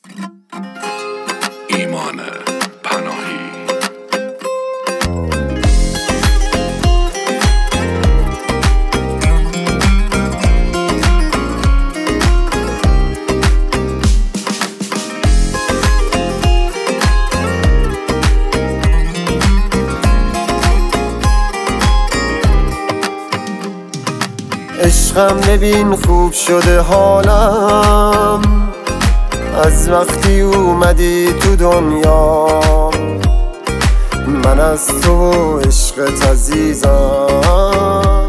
ایمان پناهی. عشقم ببین خوب شده حالم از وقتی اومدی تو دنیا. من از تو و عشقت عزیزم،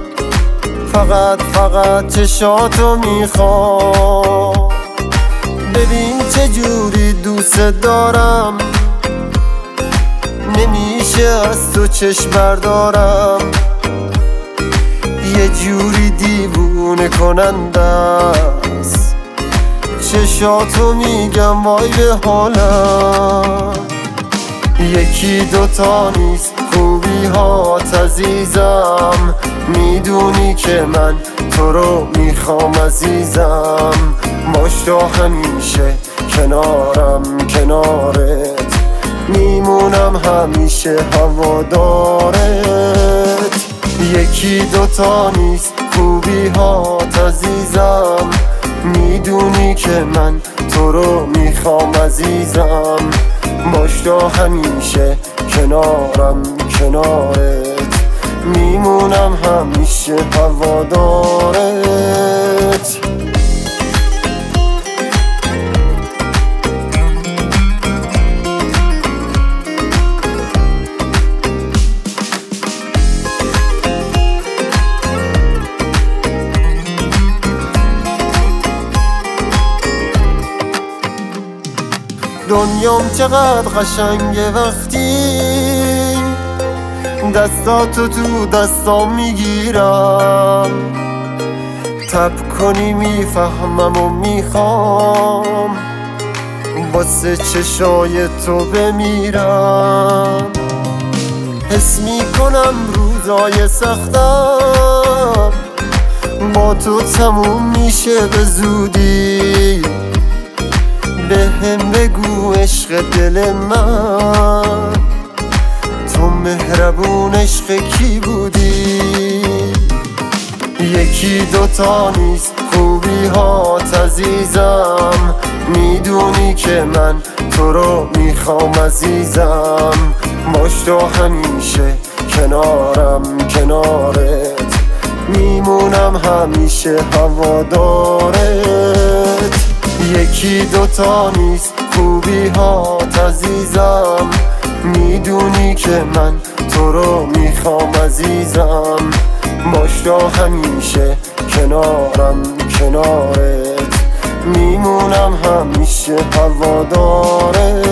فقط چشاتو میخوام. ببین چجوری دوست دارم، نمیشه از تو چشم بردارم. یه جوری دیوونه کننده است، چشاتو میگم وای به حالم. یکی دوتا نیست خوبی هات عزیزم، میدونی که من تو رو میخوام عزیزم. باشا همیشه کنارت میمونم، همیشه هوادارت. یکی دوتا نیست خوبی هات عزیزم، میدونی که من تو رو میخوام عزیزم. باشا همیشه کنارت میمونم، همیشه هوادارت. دنیام چقدر قشنگه وقتی دستاتو تو دستام میگیرم. تب کنی میفهمم و میخوام واسه چشای تو بمیرم. حس میکنم روزای سختم با تو تموم میشه به زودی. بهم بگو عشق دل من، تو مهربون عشق کی بودی؟ یکی دوتا نیست خوبی هات عزیزم، میدونی که من تو رو میخوام عزیزم. باشا همیشه کنارت میمونم، همیشه هوادارت. یکی دوتا نیست خوبی هات عزیزم، میدونی که من تو رو میخوام عزیزم. باشا همیشه کنارت میمونم، همیشه هوادارت.